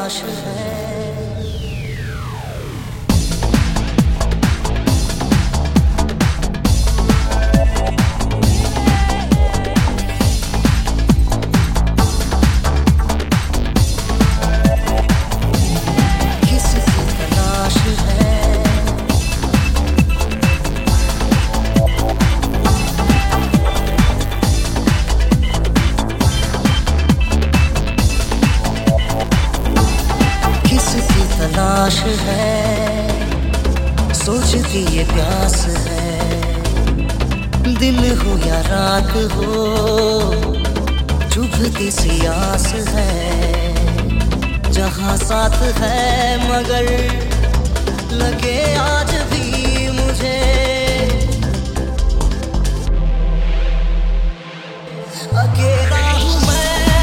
तलाश है। तलाश है, सोचती ये प्यास है, दिन हो या रात हो, चुभती सी आस है। जहाँ साथ है मगर लगे आज भी मुझे अकेला हूँ मैं।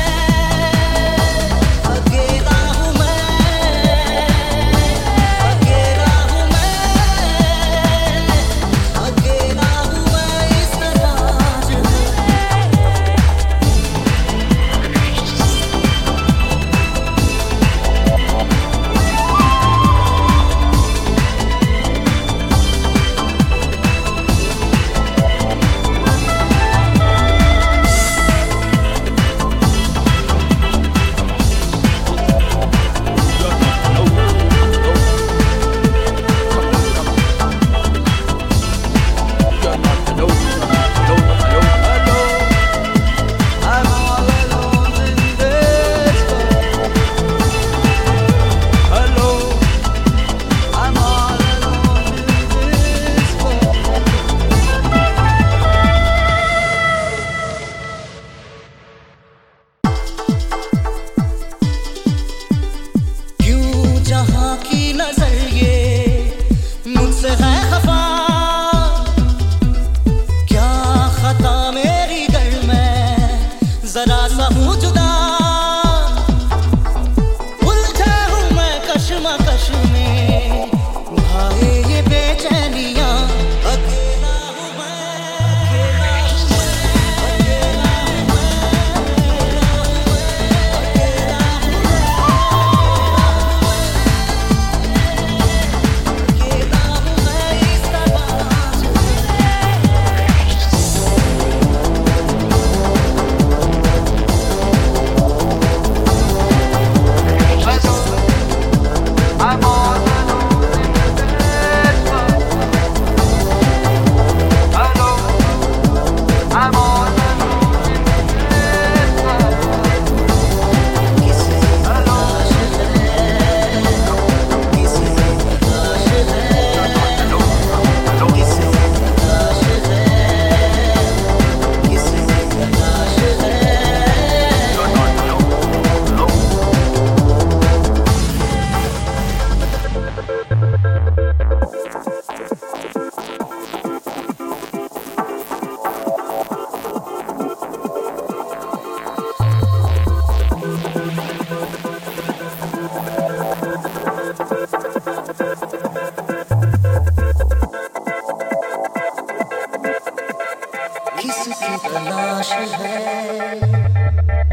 जहाँ की नजर ये मुझसे है खफा, क्या खता मेरी गर मैं जरा सा हूँ जुदा। उलझा हूँ मैं कश्मकश में, भाए ये बेचैनियाँ। अकेला हूँ मैं, अकेला हूँ किसकी तलाश है।